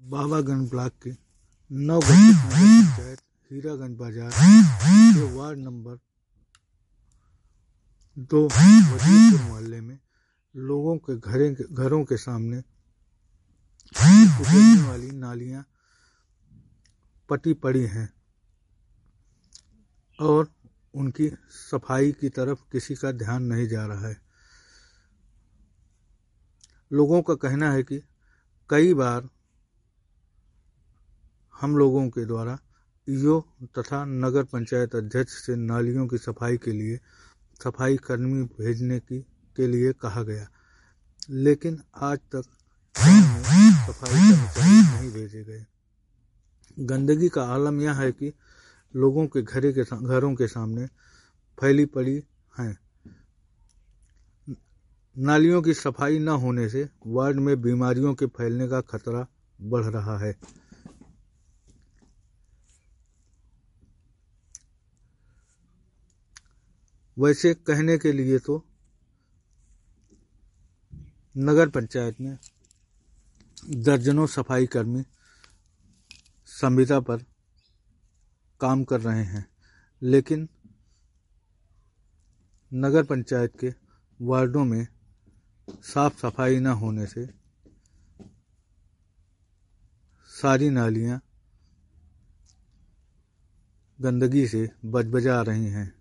Babaganj block के नवगठित नगर पंचायत हीरागंज बाजार के वार्ड नंबर 2 वजीरपुर मोहल्ले में लोगों के घरों के सामने गुजरने वाली नालियां पटी पड़ी हैं और उनकी सफाई की तरफ किसी का ध्यान नहीं जा रहा है। लोगों का कहना है कि कई बार हम लोगों के द्वारा ईओ तथा नगर पंचायत अध्यक्ष से नालियों की सफाई के लिए सफाई कर्मी भेजने के लिए कहा गया, लेकिन आज तक सफाई कर्मचारी नहीं भेजे गए। गंदगी का आलम यह है कि लोगों के घरों के सामने फैली पड़ी हैं। नालियों की सफाई न होने से वार्ड में बीमारियों के फैलने का खतरा बढ़ रहा है। वैसे कहने के लिए तो नगर पंचायत में दर्जनों सफाई कर्मी संविदा पर काम कर रहे हैं, लेकिन नगर पंचायत के वार्डों में साफ सफाई न होने से सारी नालियां गंदगी से बजबजा रही हैं।